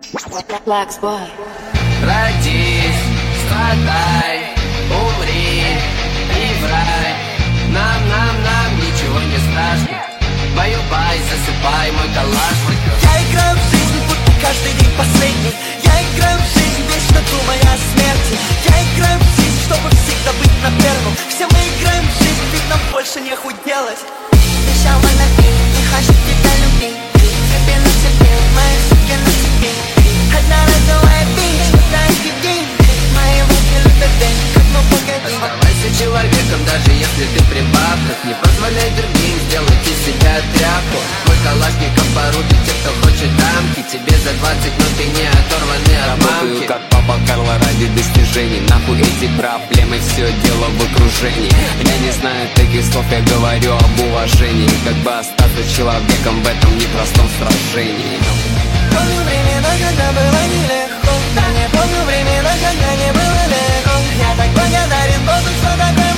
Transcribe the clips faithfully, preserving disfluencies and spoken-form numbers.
Black Boy. Родись, страдай, умри и в рай. Нам, нам, нам ничего не страшно. Баю-бай, засыпай мой калашников. Я играю в жизнь, будто каждый день последний. Я играю в жизнь, вечно думая о смерти. Я играю в жизнь, чтобы всегда быть на первом. Все мы играем в жизнь, ведь нам больше нехуй делать. Сначала напи, не хочу тебя любить. Тебе на тебе, мои суки на тебе. Одноразовая бич, китайский день. Мои руки любят день, как мы погоди. Оставайся человеком, даже если ты при бабках. Не позволяй другим сделать из себя тряпку. Мой калашников порубит тех, кто хочет дамки. Тебе за двадцать, но ты не оторванный от мамки. Работаю как папа Карло ради достижений. Нахуй эти проблемы, все дело в окружении. Я не знаю таких слов, я говорю об уважении. Как бы остаться человеком в этом непростом сражении. Помню времена, когда было нелегко. Да не помню времена, когда не было легко. Я так благодарен Богу, что такой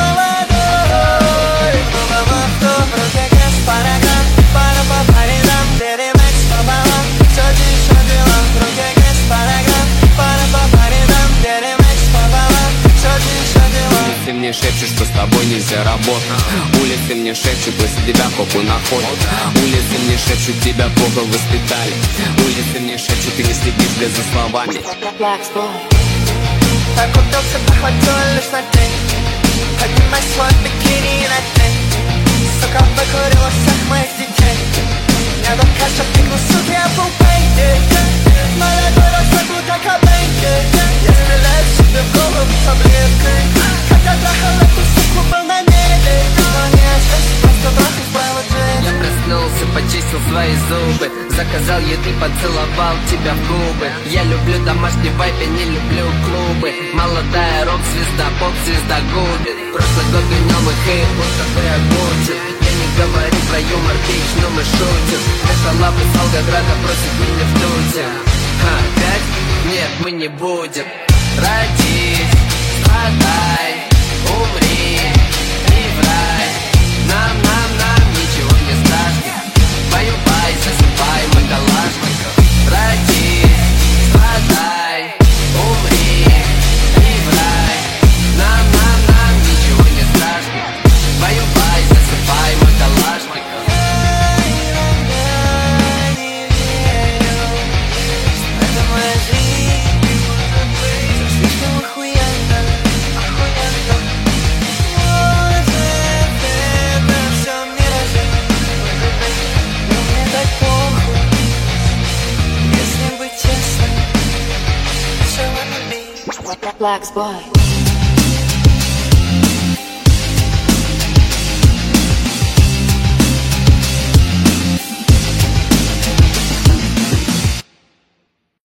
молодой. Было в авто, в руке кэш, параграф. Пара по паридам, перемэкс по баллам. Все тише дела, в руке кэш, параграф. Пара по паридам, перемэкс по баллам. Все тише дела. Улицы мне шепчут, что с тобой нельзя работать. Улицы мне шепчут, после тебя попу находят. Улицы мне шепчут, тебя плохо воспитали. Улицы мне шепчут, ты не следишь за словами. Black Boy. Так купился, похватил лишь на день. Поднимай свой бикини на день. Сука, выкурила всех моих детей. Я до каша пикну, сука, я был пейди. Молодой ростой был как обейки. Я стреляю себе в голову таблеткой. Когда трахал эту суку, был на небе. Но не остался, просто трахал справа джейн. Я проснулся, почистил свои зубы. Заказал еды, поцеловал тебя в губы. Я люблю домашний вайб, я не люблю клубы. Молодая рок-звезда, поп-звезда губит. Прошлый год гонял мой хейт, вот какой я мучит. Я не говорю про юмор, бич, но мы шутим. Эта лапа с Волгограда просит меня в туте. Ха, опять? Нет, мы не будем. Родись, страдай, умри и в рай. Нам, нам, нам ничего не страшно. Баю-бай, засыпай мой калашников. Родись, страдай, умри и в рай. Нам, нам, нам ничего не страшно. Баю-бай, засыпай мой калашников. Это моя жизнь, слишком охуенно, охуенно. Может, это все миражи. Но мне так похуй, если быть честным. Все wanna be. Black Boy.